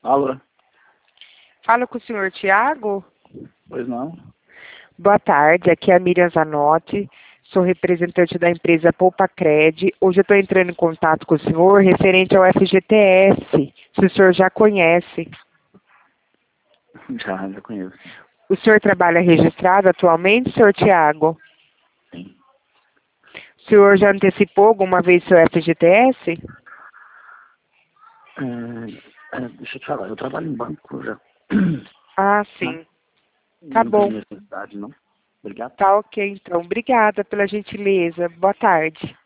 Alô? Falo com o senhor Tiago. Pois não? Boa tarde, aqui é a Miriam Zanotti, sou representante da empresa Poupacred. Hoje eu estou entrando em contato com o senhor referente ao FGTS, se o senhor já conhece. Já conheço. O senhor trabalha registrado atualmente, senhor Tiago? Sim. O senhor já antecipou alguma vez seu FGTS? Deixa eu te falar, eu trabalho em banco já. Ah, Não, sim. Tá não tem bom. necessidade, não. Obrigado. Tá ok, então. Obrigada pela gentileza. Boa tarde.